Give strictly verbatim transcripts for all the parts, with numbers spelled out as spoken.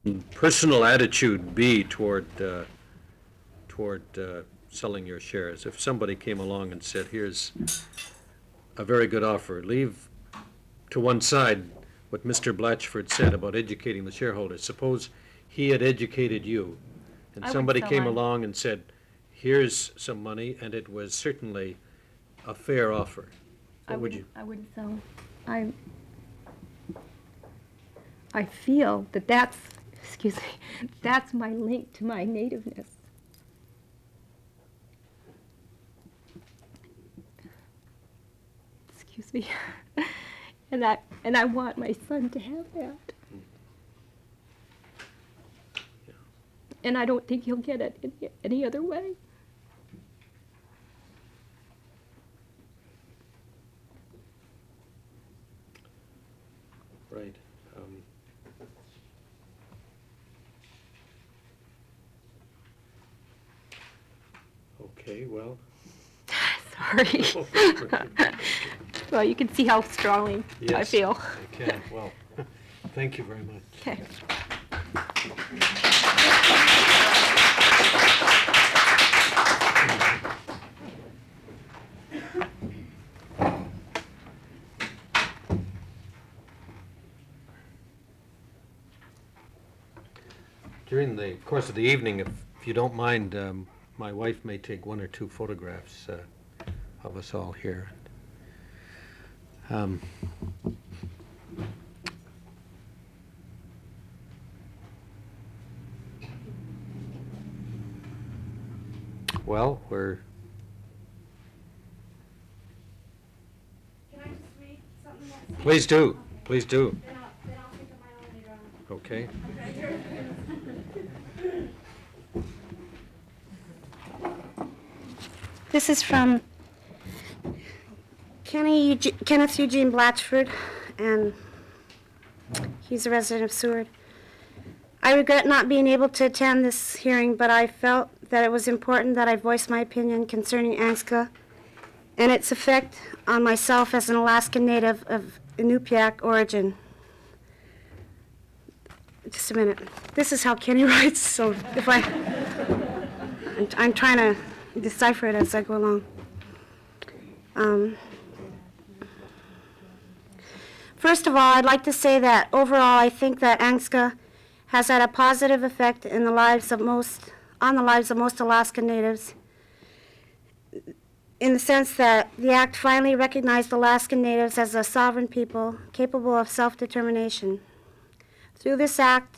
personal attitude be toward, uh, toward uh, selling your shares? If somebody came along and said, here's a very good offer, leave to one side what Mister Blatchford said about educating the shareholders. Suppose he had educated you, and I would somebody sell came mine. along and said, here's some money, and it was certainly a fair offer. I What would wouldn't, you? I wouldn't sell. I, I feel that that's, excuse me, that's my link to my nativeness. Excuse me. And I, and I want my son to have that. And I don't think he'll get it any, any other way. Right. Um, Okay, well. Sorry. Well, you can see how strongly I Yes, feel. I can. Well, thank you very much. Okay. During the course of the evening, if, if you don't mind, um, my wife may take one or two photographs uh, of us all here. Um, well, we're, Can I just read something that's... please do, please do. Then I'll, then I'll think of my own later on. Okay. This is from Kenny Eugene, Kenneth Eugene Blatchford, and he's a resident of Seward. I regret not being able to attend this hearing, but I felt that it was important that I voice my opinion concerning Angska and its effect on myself as an Alaskan native of Inupiaq origin. Just a minute. This is how Kenny writes, so if I... I'm, I'm trying to decipher it as I go along. Um, first of all, I'd like to say that overall I think that Angska has had a positive effect in the lives of most, on the lives of most Alaskan natives, in the sense that the act finally recognized Alaskan natives as a sovereign people capable of self-determination. Through this act,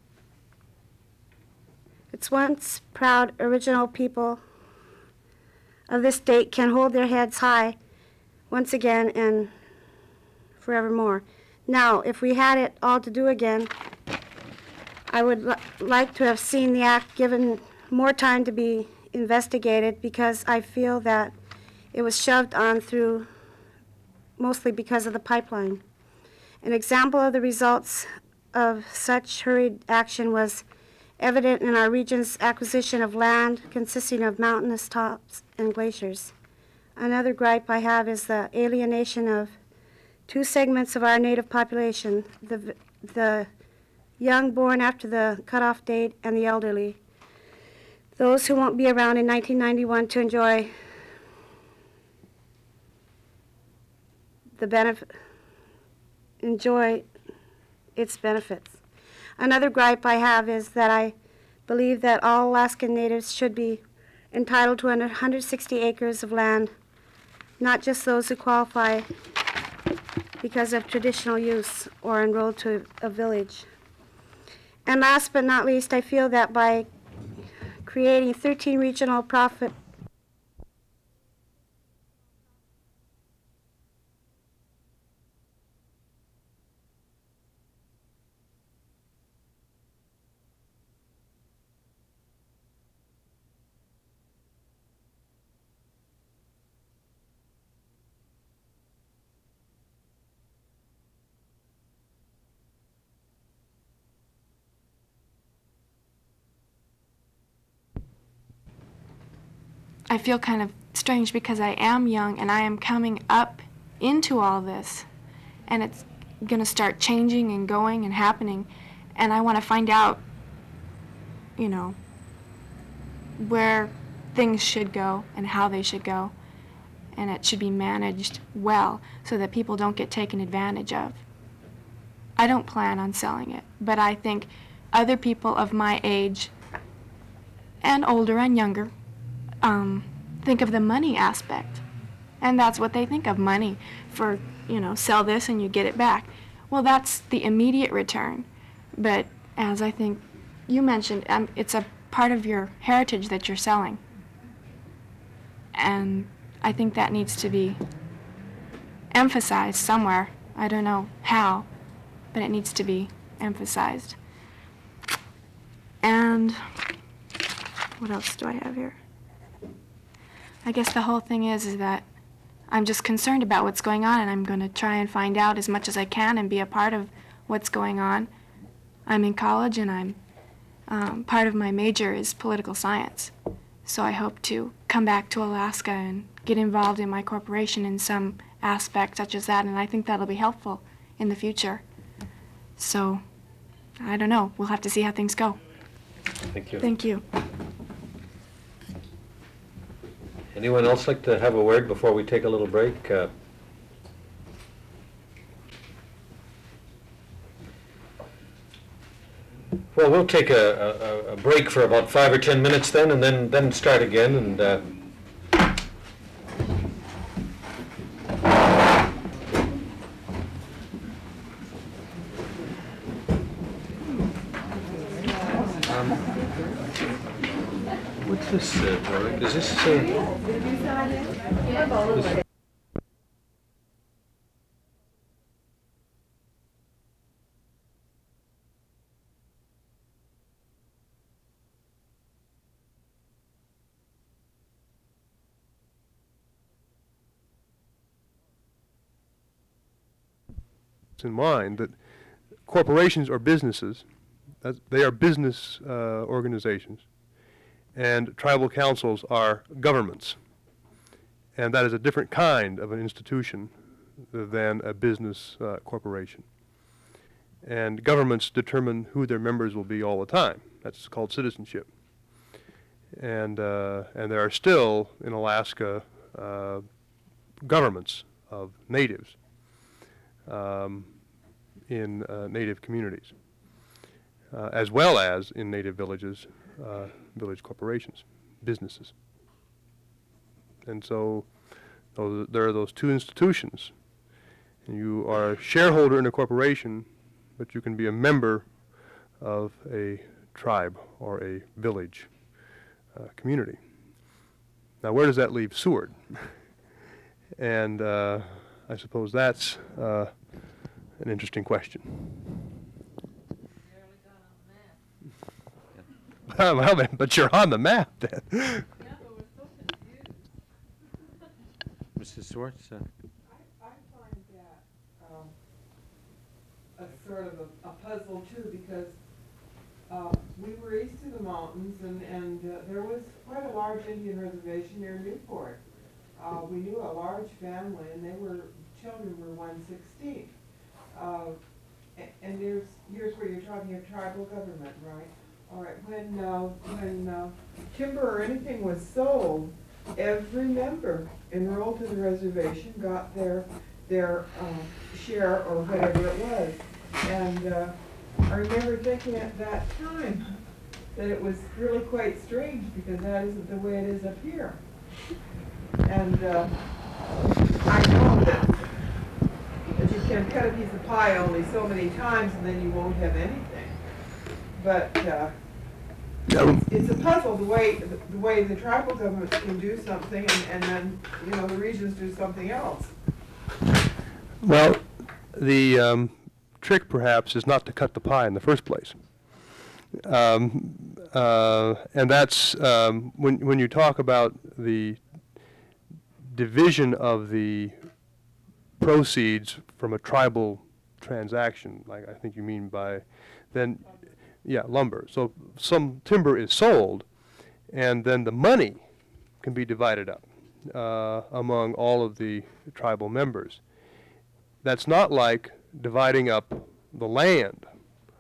its once proud original people of this state can hold their heads high once again and forevermore. Now, if we had it all to do again, I would li- like to have seen the act given more time to be investigated, because I feel that it was shoved on through mostly because of the pipeline. An example of the results of such hurried action was evident in our region's acquisition of land consisting of mountainous tops and glaciers. Another gripe I have is the alienation of two segments of our native population, the, the young born after the cutoff date and the elderly, those who won't be around in nineteen ninety-one to enjoy the benefit, enjoy its benefits. Another gripe I have is that I believe that all Alaskan natives should be entitled to one hundred sixty acres of land, not just those who qualify because of traditional use or enrolled to a village. And last but not least, I feel that by creating thirteen regional profit I feel kind of strange because I am young and I am coming up into all this, and it's going to start changing and going and happening, and I want to find out, you know, where things should go and how they should go, and it should be managed well so that people don't get taken advantage of. I don't plan on selling it, but I think other people of my age and older and younger um, think of the money aspect, and that's what they think of, money for, you know, sell this and you get it back. Well, that's the immediate return, but as I think you mentioned, um, it's a part of your heritage that you're selling, and I think that needs to be emphasized somewhere. I don't know how, but it needs to be emphasized. And what else do I have here? I guess the whole thing is, is that I'm just concerned about what's going on, and I'm going to try and find out as much as I can and be a part of what's going on. I'm in college, and I'm um, part of my major is political science. So I hope to come back to Alaska and get involved in my corporation in some aspect such as that, and I think that'll be helpful in the future. So, I don't know. We'll have to see how things go. Thank you. Thank you. Anyone else like to have a word before we take a little break? Uh, Well, we'll take a, a, a break for about five or ten minutes then, and then, then start again, and uh, um, what's this, uh, Warwick? Is this, uh, this in mind that corporations are businesses, that they are business uh, organizations, and tribal councils are governments. And that is a different kind of an institution than a business uh, corporation. And governments determine who their members will be all the time. That's called citizenship. And, uh, and there are still, in Alaska, uh, governments of natives. Um, in uh, native communities, uh, as well as in native villages, uh, village corporations, businesses. And so those, there are those two institutions. And you are a shareholder in a corporation, but you can be a member of a tribe or a village uh, community. Now, where does that leave Seward? And uh, I suppose that's uh, an interesting question. Well, then, but you're on the map then. Missus Swartz? Uh, I, I find that um, a sort of a, a puzzle too, because uh, we were east of the mountains, and, and uh, there was quite a large Indian reservation near Newport. Uh, we knew a large family, and they were, children were one sixteenth. Uh, and, and there's, here's where you're talking of tribal government, right? All right, when, uh, when uh, timber or anything was sold, every member enrolled to the reservation got their, their uh, share or whatever it was. And uh, I remember thinking at that time that it was really quite strange, because that isn't the way it is up here. And uh, I know that, that you can cut a piece of pie only so many times and then you won't have anything. But uh, it's, it's a puzzle the way the, the way the tribal governments can do something, and, and then you know the regions do something else. Well, the um, trick perhaps is not to cut the pie in the first place. Um, uh, and that's um, when, when you talk about the division of the proceeds from a tribal transaction, like I think you mean by, then, yeah, lumber. So some timber is sold, and then the money can be divided up uh, among all of the tribal members. That's not like dividing up the land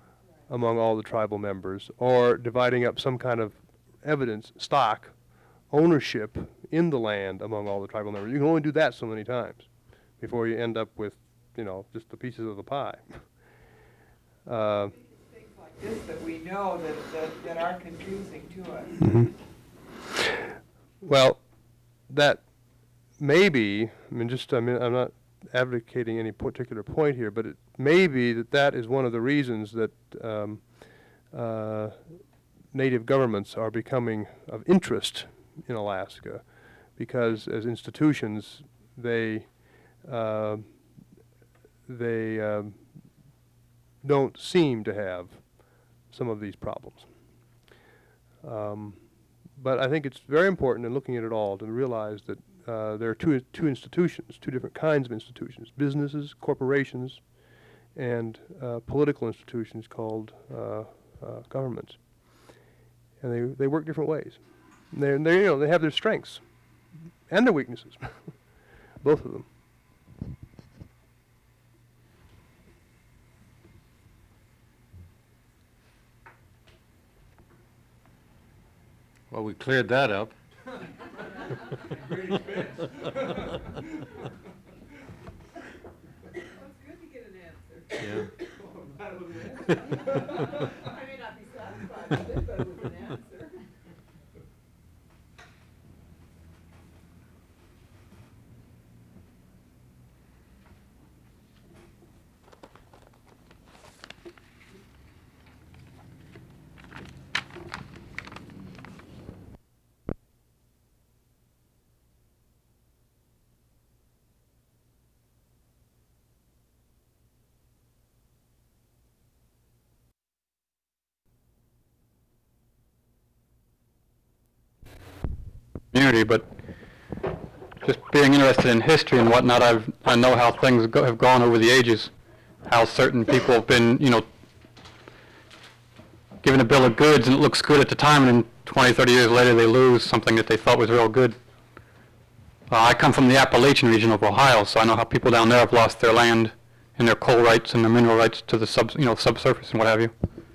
among all the tribal members, or dividing up some kind of evidence, stock, ownership in the land among all the tribal members. You can only do that so many times before you end up with, you know, just the pieces of the pie. uh, Things like this that we know that, that, that are confusing to us. Mm-hmm. Well, that may be, I mean, just, I mean, I'm not advocating any particular point here, but it may be that that is one of the reasons that um, uh, native governments are becoming of interest in Alaska, because as institutions, they uh, they um, don't seem to have some of these problems. Um, but I think it's very important in looking at it all to realize that uh, there are two two institutions, two different kinds of institutions: businesses, corporations, and uh, political institutions called uh, uh, governments. And they they work different ways. And they they you know they have their strengths and their weaknesses, both of them. Well, we cleared that up. Well, it's good to get an answer. Yeah. I may not be satisfied with it, but it was an answer. community, but just being interested in history and whatnot, I've, I know how things go, have gone over the ages, how certain people have been, you know, given a bill of goods and it looks good at the time, and then twenty, thirty years later they lose something that they thought was real good. Uh, I come from the Appalachian region of Ohio, so I know how people down there have lost their land and their coal rights and their mineral rights to the sub, you know, subsurface and what have you.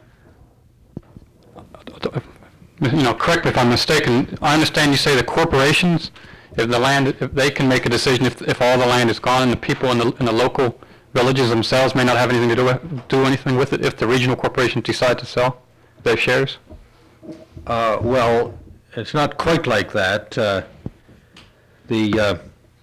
You know, correct me if I'm mistaken. I understand you say the corporations, if the land, if they can make a decision if if all the land is gone, and the people in the in the local villages themselves may not have anything to do with, do anything with it if the regional corporations decide to sell their shares. Uh, well, it's not quite like that. Uh, the uh,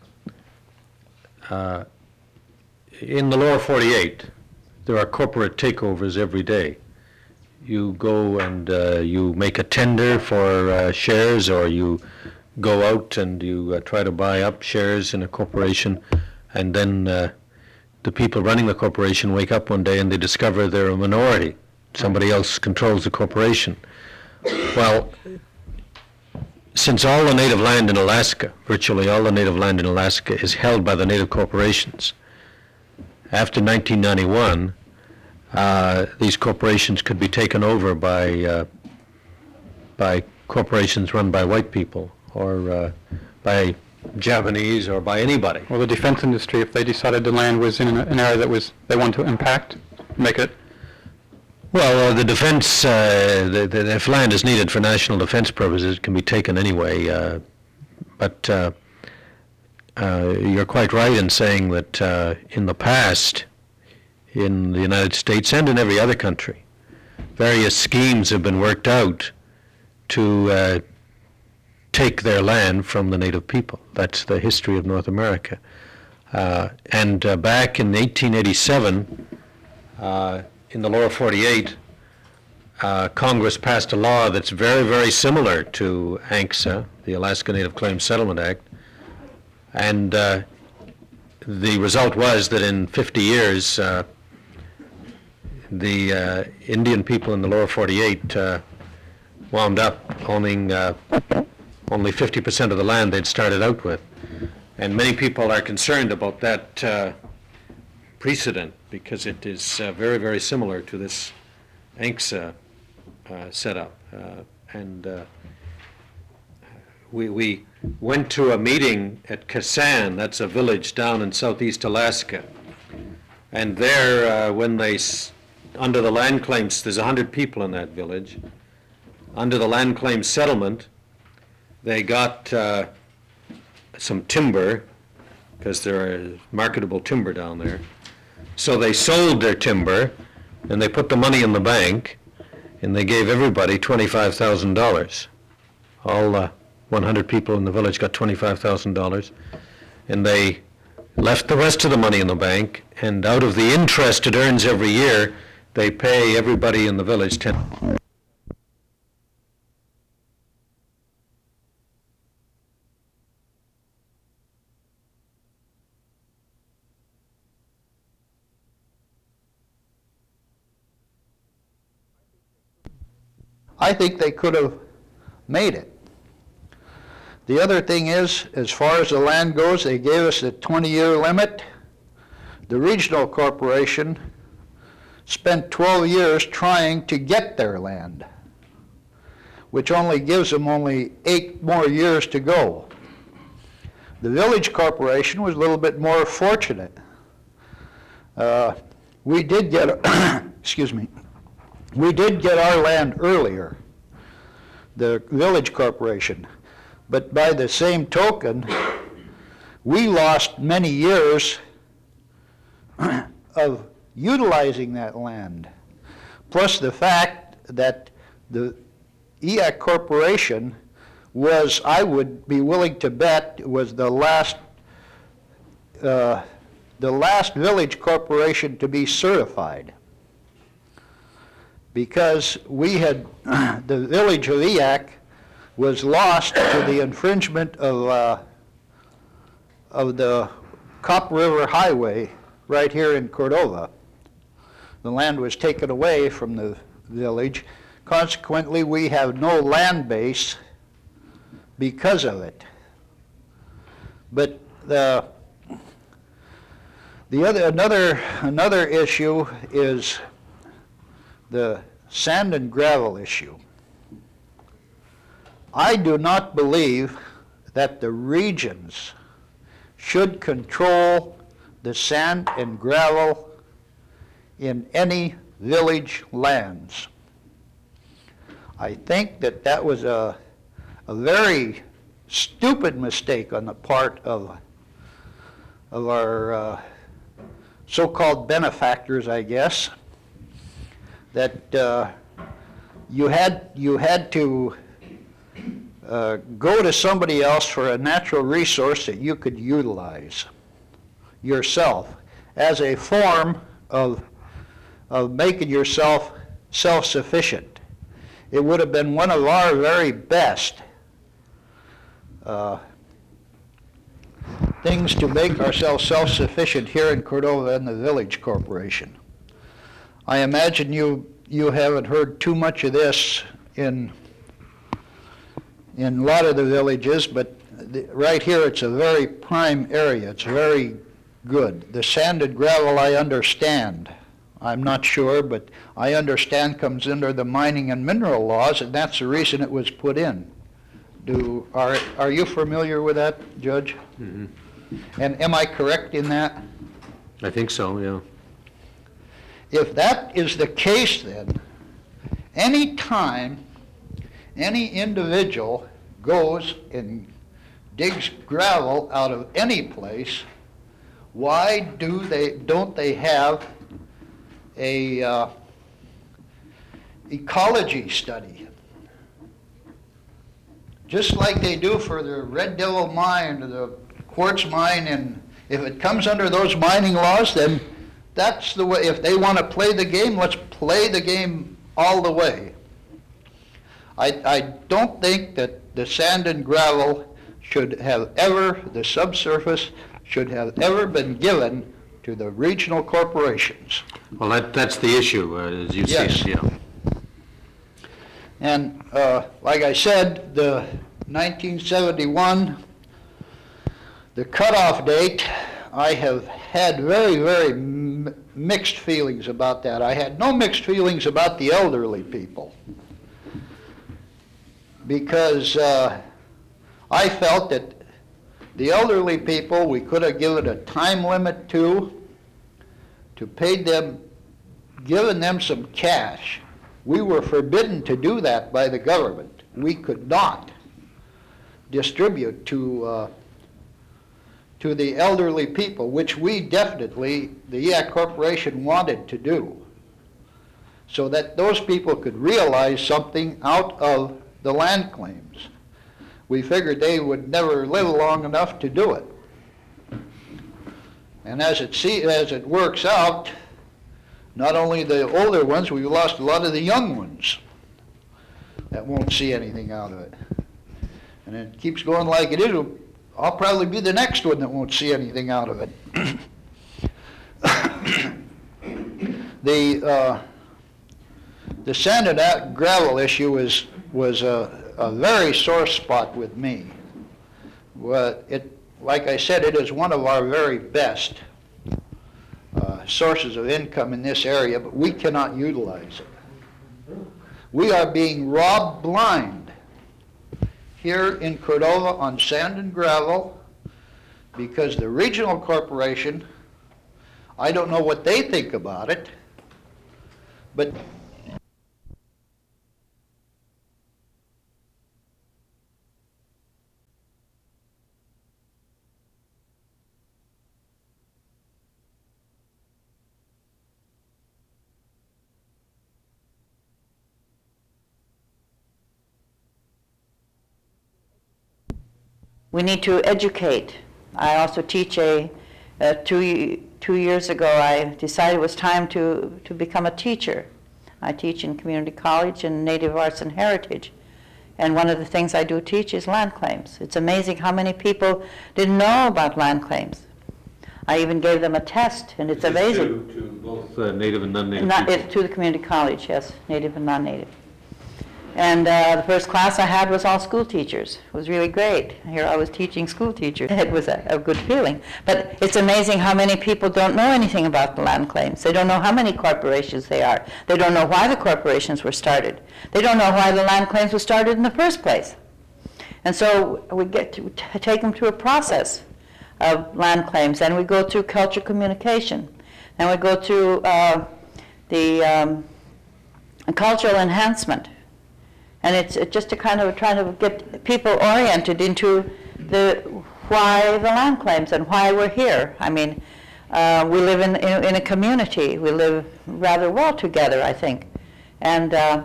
uh, in the lower forty-eight, there are corporate takeovers every day. You go and uh, you make a tender for uh, shares, or you go out and you uh, try to buy up shares in a corporation, and then uh, the people running the corporation wake up one day and they discover they're a minority. Somebody else controls the corporation. Well, since all the native land in Alaska, virtually all the native land in Alaska, is held by the native corporations, after nineteen ninety-one, uh, these corporations could be taken over by uh, by corporations run by white people, or uh, by Japanese, or by anybody. Well, the defense industry, if they decided the land was in an, an area that was they wanted to impact, make it. Well, uh, the defense, uh, the, the, if land is needed for national defense purposes, it can be taken anyway. Uh, but uh, uh, you're quite right in saying that uh, in the past, in the United States and in every other country, various schemes have been worked out to uh, take their land from the native people. That's the history of North America. Uh, and uh, back in eighteen eighty-seven, uh, in the lower forty-eight, uh, Congress passed a law that's very, very similar to ANCSA, the Alaska Native Claims Settlement Act. And uh, the result was that in fifty years, uh, the uh, Indian people in the lower forty-eight uh, wound up owning uh, only fifty percent of the land they'd started out with. And many people are concerned about that uh, precedent, because it is uh, very, very similar to this ANCSA uh, setup. Uh, and uh, we, we went to a meeting at Kasan, that's a village down in southeast Alaska. And there, uh, when they s under the land claims, there's a hundred people in that village. Under the land claim settlement, they got uh, some timber, because there is marketable timber down there. So they sold their timber, and they put the money in the bank, and they gave everybody twenty-five thousand dollars. All uh, one hundred people in the village got twenty-five thousand dollars, and they left the rest of the money in the bank, and out of the interest it earns every year, they pay everybody in the village ten. I think they could have made it. The other thing is, as far as the land goes, they gave us a twenty-year limit. The regional corporation spent twelve years trying to get their land, which only gives them only eight more years to go. The village corporation was a little bit more fortunate. Uh, we did get, excuse me, we did get our land earlier, the village corporation. But by the same token, we lost many years of utilizing that land. Plus the fact that the E A C Corporation was, I would be willing to bet, was the last, uh, the last village corporation to be certified. Because we had, the village of E A C was lost to the infringement of, uh, of the Cop River Highway right here in Cordova. The land was taken away from the village. Consequently, we have no land base because of it. But the, the other, another, another issue is the sand and gravel issue. I do not believe that the regions should control the sand and gravel in any village lands. I think that that was a, a very stupid mistake on the part of, of our uh, so-called benefactors, I guess, that uh, you had, you had to uh, go to somebody else for a natural resource that you could utilize yourself as a form of, of making yourself self-sufficient. It would have been one of our very best uh, things to make ourselves self-sufficient here in Cordova and the Village Corporation. I imagine you, you haven't heard too much of this in, in a lot of the villages, but the, right here it's a very prime area. It's very good. The sand and gravel I understand. I'm not sure, but I understand comes under the mining and mineral laws, and that's the reason it was put in. Do, are, are you familiar with that, Judge? Mm-hmm. And am I correct in that? I think so, yeah. If that is the case, then, any time any individual goes and digs gravel out of any place, why do they, don't they have a uh, ecology study? Just like they do for the Red Devil mine or the quartz mine, and if it comes under those mining laws, then that's the way. If they want to play the game, let's play the game all the way. I, I don't think that the sand and gravel should have ever, the subsurface should have ever been given to the regional corporations. Well, that, that's the issue, uh, as you Yes. see it, yeah. And uh, like I said, the nineteen seventy-one, the cutoff date, I have had very, very m mixed feelings about that. I had no mixed feelings about the elderly people, because uh, I felt that the elderly people, we could have given a time limit to, to pay them given them some cash. We were forbidden to do that by the government. We could not distribute to uh, to the elderly people, which we definitely, the E A C Corporation, wanted to do, so that those people could realize something out of the land claims. We figured they would never live long enough to do it. And as it see, as it works out, not only the older ones, we've lost a lot of the young ones that won't see anything out of it. And it keeps going like it is. I'll probably be the next one that won't see anything out of it. the uh, the sand and gravel issue is was a, a very sore spot with me. Well, it, like I said, it is one of our very best uh, sources of income in this area, but we cannot utilize it. We are being robbed blind here in Cordova on sand and gravel because the regional corporation, I don't know what they think about it, but we need to educate. I also teach a, uh, two, two years ago I decided it was time to, to become a teacher. I teach in community college in Native Arts and Heritage. And one of the things I do teach is land claims. It's amazing how many people didn't know about land claims. I even gave them a test, and it's amazing. To, to both uh, native and non-native Not, people. it, to the community college, yes, native and non-native. And uh, the first class I had was all school teachers. It was really great. Here I was teaching school teachers. It was a, a good feeling. But it's amazing how many people don't know anything about the land claims. They don't know how many corporations they are. They don't know why the corporations were started. They don't know why the land claims were started in the first place. And so we get to t- take them through a process of land claims. Then we go through culture communication. Then we go through uh, the um, cultural enhancement. And it's it just to kind of trying to get people oriented into the why the land claims and why we're here. I mean, uh, we live in, in in a community. We live rather well together, I think. And uh,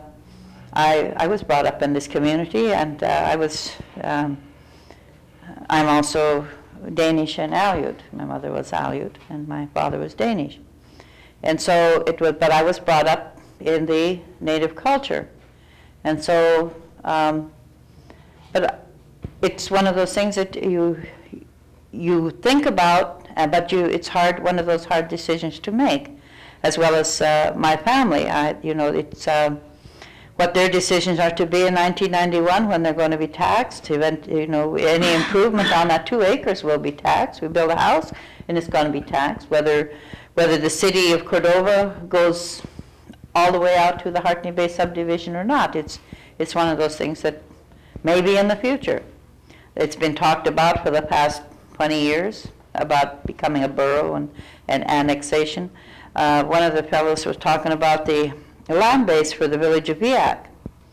I I was brought up in this community, and uh, I was um, I'm also Danish and Aleut. My mother was Aleut, and my father was Danish. And so it was. But I was brought up in the native culture. And so, um, but it's one of those things that you you think about, uh, but you it's hard. One of those hard decisions to make, as well as uh, my family. I, you know, it's uh, what their decisions are to be in nineteen ninety-one when they're going to be taxed. Event, you know, any improvement on that two acres will be taxed. We build a house, and it's going to be taxed. Whether whether the city of Cordova goes all the way out to the Hartney Bay subdivision or not. It's it's one of those things that maybe in the future. It's been talked about for the past twenty years about becoming a borough and, and annexation. Uh, one of the fellows was talking about the land base for the village of Viac.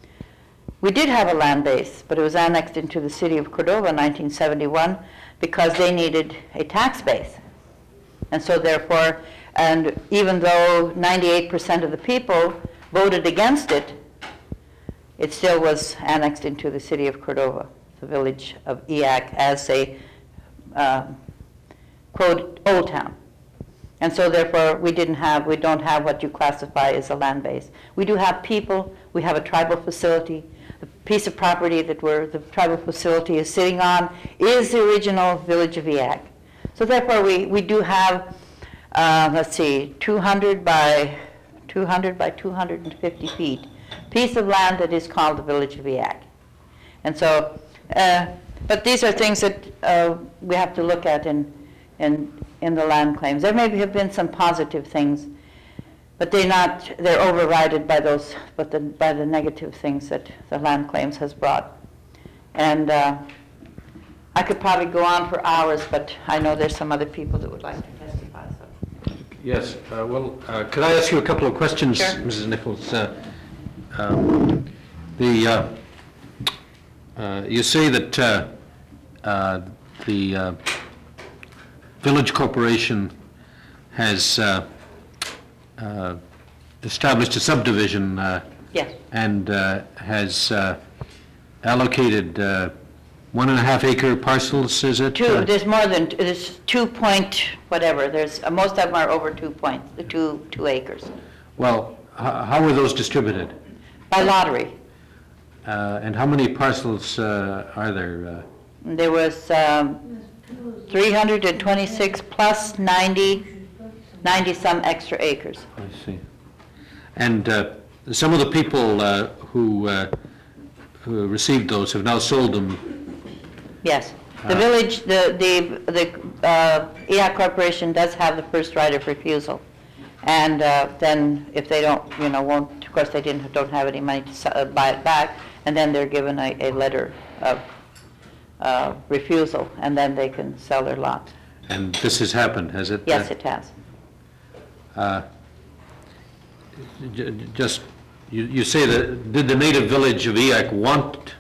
We did have a land base, but it was annexed into the city of Cordova in nineteen seventy-one because they needed a tax base. And so therefore, and even though ninety-eight percent of the people voted against it, it still was annexed into the city of Cordova, the village of E A C, as a, uh, quote, old town. And so therefore, we didn't have, we don't have what you classify as a land base. We do have people, we have a tribal facility. The piece of property that we're, the tribal facility is sitting on is the original village of E A C. So therefore, we, we do have Uh, let's see, two hundred by two hundred by two hundred fifty feet, piece of land that is called the village of E A C. And so, uh, but these are things that uh, we have to look at in, in, in the land claims. There may have been some positive things, but they're not, they're overridden by those, but the, by the negative things that the land claims has brought. And uh, I could probably go on for hours, but I know there's some other people that would like to testify. So. Yes, uh, well, uh, could I ask you a couple of questions, Sure. Missus Nichols? Uh, um, The, uh, uh, you say that uh, uh, the uh, Village Corporation has uh, uh, established a subdivision uh, Yes, and uh, has uh, allocated uh, one and a half acre parcels, is it? two, Uh, there's more than, there's two point whatever, there's, uh, most of them are over two point, two, two acres, Well, h- how were those distributed? by lottery. Uh, And how many parcels uh, are there? uh, There was um, three hundred twenty-six plus ninety, ninety-some extra acres. I see. And uh, some of the people uh, who uh, who received those have now sold them. Yes. The Ah. village, the, the, the uh, E I A Corporation does have the first right of refusal. And uh, then if they don't, you know, won't, of course, they didn't, don't have any money to s- uh, buy it back, and then they're given a, a letter of uh, refusal, and then they can sell their lot. And this has happened, has it? Yes, it has. Uh, j- j- Just, you you say that, did the native village of E I A C want,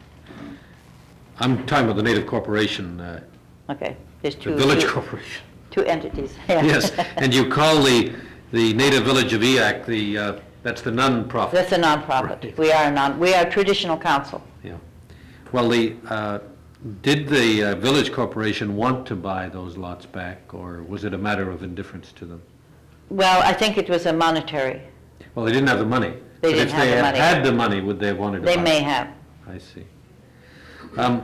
I'm talking about the native corporation, uh, Okay. There's the two. village two- corporation. Two entities. Yes, and you call the, the native village of E I A C, the, uh, that's the non-profit. That's a nonprofit. Right. We are a non, we are a traditional council. Yeah. Well, the, uh, did the uh, village corporation want to buy those lots back, or was it a matter of indifference to them? Well, I think it was a monetary. Well, they didn't have the money. They didn't have the But money. if they had had the money, would they have wanted to buy They it? may have. I see. Um,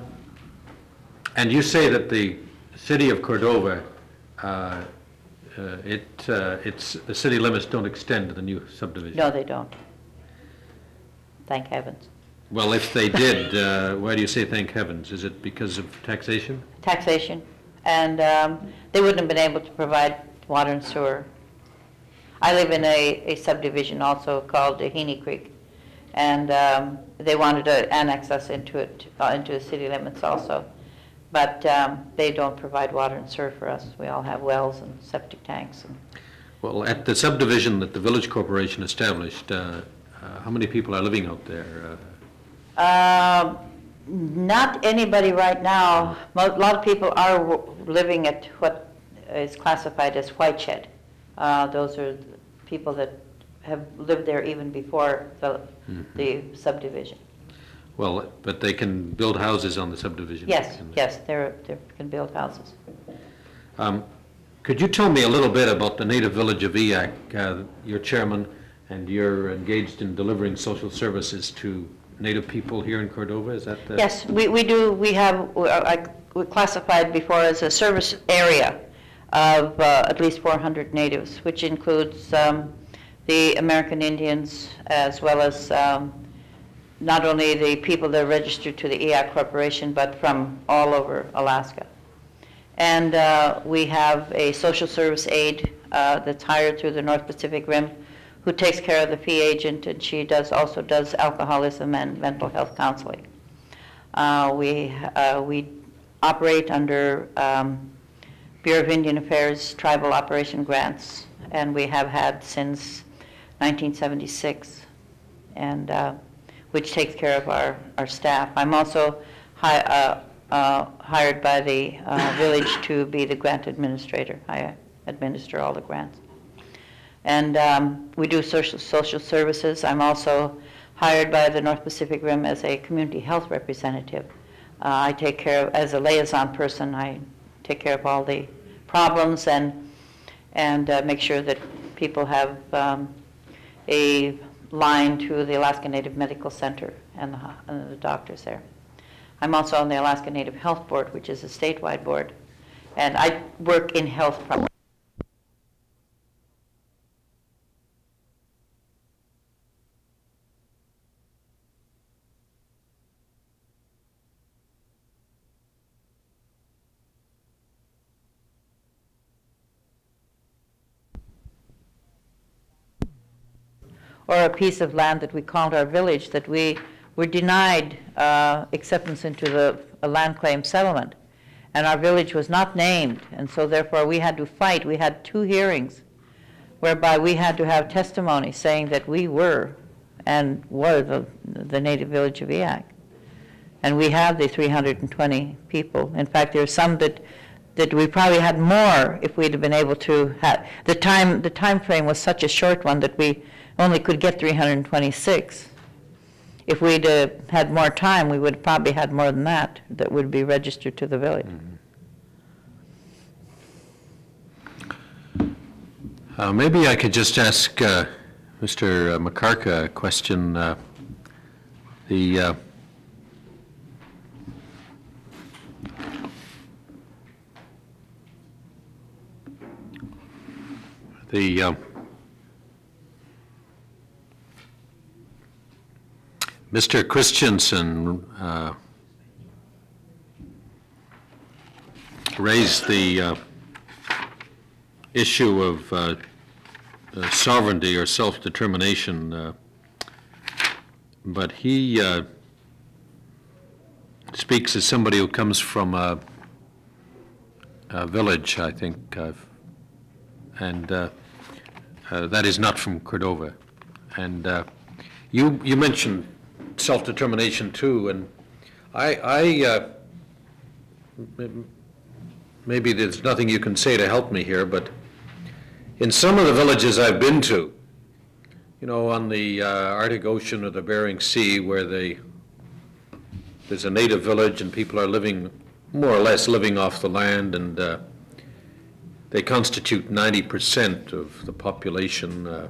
And you say that the city of Cordova, uh, uh, it, uh, it's, the city limits don't extend to the new subdivision? No, they don't. Thank heavens. Well, if they did, uh, why do you say thank heavens? Is it because of taxation? Taxation, and um, they wouldn't have been able to provide water and sewer. I live in a a subdivision also called Heaney Creek, and um, they wanted to annex us into it, uh, into the city limits also. But um, they don't provide water and sewer for us. We all have wells and septic tanks. And Well, at the subdivision that the village corporation established, uh, uh, how many people are living out there? Uh, Um, Not anybody right now. Mo- A lot of people are w- living at what is classified as Whiteshed. Uh, Those are the people that have lived there even before the the subdivision. Well, but they can build houses on the subdivision? Yes, can they? yes, they're, they can build houses. Um, Could you tell me a little bit about the native village of E I A C? Uh, You're chairman, and you're engaged in delivering social services to native people here in Cordova, is that the? Yes, we we do, we have, we- I- we classified before as a service area of uh, at least four hundred natives, which includes um, the American Indians as well as um, not only the people that are registered to the E I A C Corporation, but from all over Alaska. And uh, we have a social service aide uh, that's hired through the North Pacific Rim who takes care of the fee agent, and she does, also does alcoholism and mental health counseling. Uh, We, uh, we operate under um, Bureau of Indian Affairs tribal operation grants, and we have had since nineteen seventy-six, and uh, which takes care of our, our staff. I'm also hi, uh, uh, hired by the uh, village to be the grant administrator. I administer all the grants. And um, we do social, social services. I'm also hired by the North Pacific Rim as a community health representative. Uh, I take care of, as a liaison person, I take care of all the problems and, and uh, make sure that people have um, a line to the Alaska Native Medical Center and the, ho- and the doctors there. I'm also on the Alaska Native Health Board, which is a statewide board, and I work in health primarily. Or a piece of land that we called our village, that we were denied uh, acceptance into the a land claim settlement. And our village was not named, and so therefore we had to fight. We had two hearings whereby we had to have testimony saying that we were and were the, the native village of Eyak. And we have the three hundred twenty people. In fact, there are some that, that we probably had more if we'd have been able to have, the time, the time frame was such a short one that we only could get three hundred twenty-six. If we'd uh, had more time, we would have probably had more than that that would be registered to the village. Mm-hmm. Uh, maybe I could just ask uh, Mister McCarka a question. Uh, the uh, the uh, Mister Christensen uh, raised the uh, issue of uh, uh, sovereignty or self-determination, uh, but he uh, speaks as somebody who comes from a, a village, I think, uh, and uh, uh, that is not from Cordova. And uh, you you mentioned self-determination too, and I, I uh, m- maybe there's nothing you can say to help me here, but in some of the villages I've been to, you know, on the uh, Arctic Ocean or the Bering Sea, where they there's a native village and people are living more or less living off the land, and uh, they constitute ninety percent of the population. Uh,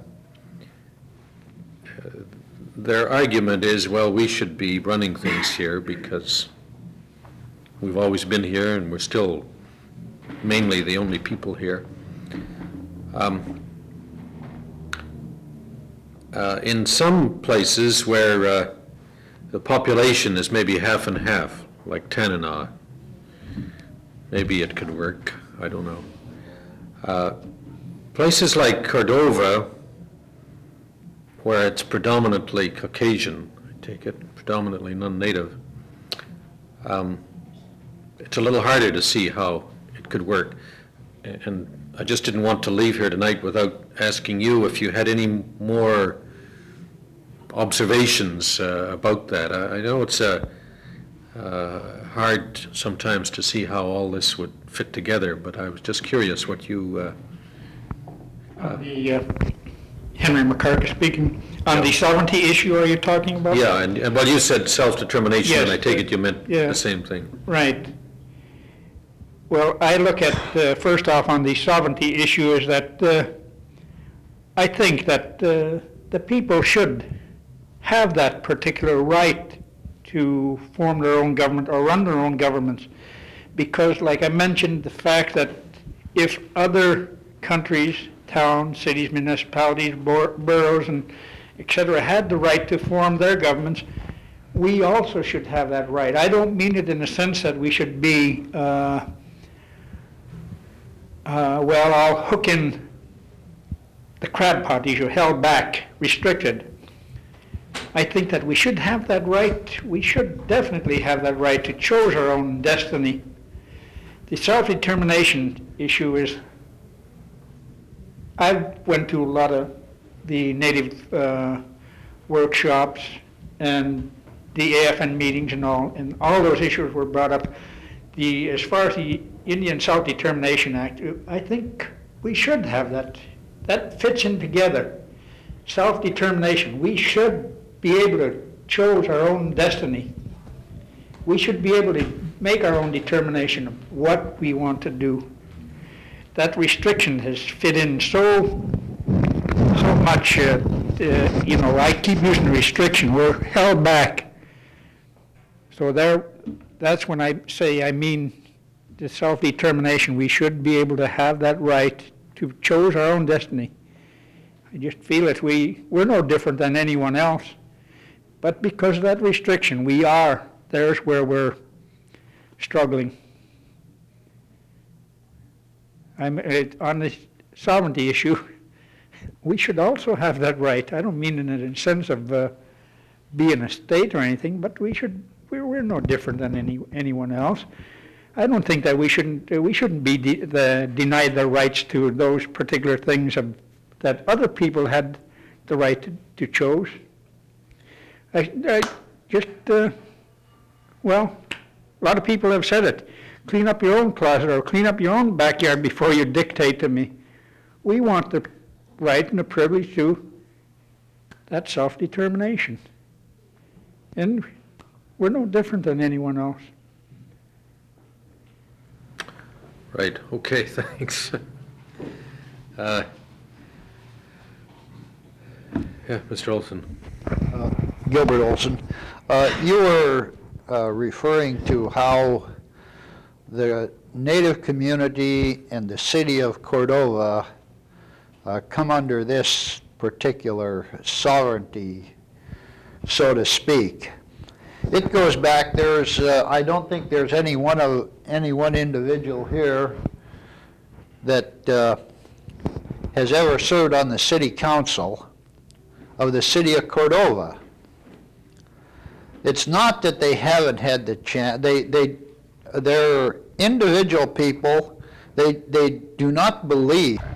uh, Their argument is, well, we should be running things here because we've always been here and we're still mainly the only people here. Um, uh, in some places where uh, the population is maybe half and half, like Tanana, maybe it could work, I don't know. Uh, places like Cordova, where it's predominantly Caucasian, I take it, predominantly non-native, um, it's a little harder to see how it could work. And I just didn't want to leave here tonight without asking you if you had any more observations uh, about that. I, I know it's uh, uh, hard sometimes to see how all this would fit together, but I was just curious what you... Uh, uh, the, uh, Henry McCarka speaking. On the sovereignty issue, are you talking about? Yeah, and, and well, you said self-determination, Yes, and I take it you meant yeah. the same thing. Right. Well, I look at, uh, first off, on the sovereignty issue is that uh, I think that uh, the people should have that particular right to form their own government or run their own governments. Because, like I mentioned, the fact that if other countries, towns, cities, municipalities, bor- boroughs, and et cetera, had the right to form their governments, we also should have that right. I don't mean it in the sense that we should be, uh, uh, well, I'll hook in the crab pot issue, held back, restricted. I think that we should have that right. We should definitely have that right to choose our own destiny. The self-determination issue is, I went to a lot of the native uh, workshops and the A F N meetings and all, and all those issues were brought up. The, as far as the Indian Self-Determination Act, I think we should have that. That fits in together. Self-determination. We should be able to choose our own destiny. We should be able to make our own determination of what we want to do. That restriction has fit in so so much. Uh, uh, you know, I keep using the restriction. We're held back. So there, that's when I say I mean the self-determination. We should be able to have that right to choose our own destiny. I just feel that we we're no different than anyone else, but because of that restriction, we are. There's where we're struggling. I'm, uh, on the sovereignty issue, we should also have that right. I don't mean in the sense of uh, being a state or anything, but we should. We're, we're no different than any anyone else. I don't think that we shouldn't uh, we shouldn't be de- the, denied the rights to those particular things of that other people had the right to, to choose. I, I just, uh, well, a lot of people have said it. Clean up your own closet or clean up your own backyard before you dictate to me. We want the right and the privilege to that self-determination. And we're no different than anyone else. Right, okay, thanks. Uh, Yeah, Mister Olson. Uh, Gilbert Olson. Uh, You were uh, referring to how the Native community and the city of Cordova uh, come under this particular sovereignty, so to speak. It goes back, there's, uh, I don't think there's any one of, any one individual here that uh, has ever served on the city council of the city of Cordova. It's not that they haven't had the chance, they, they, they're individual people, they, they do not believe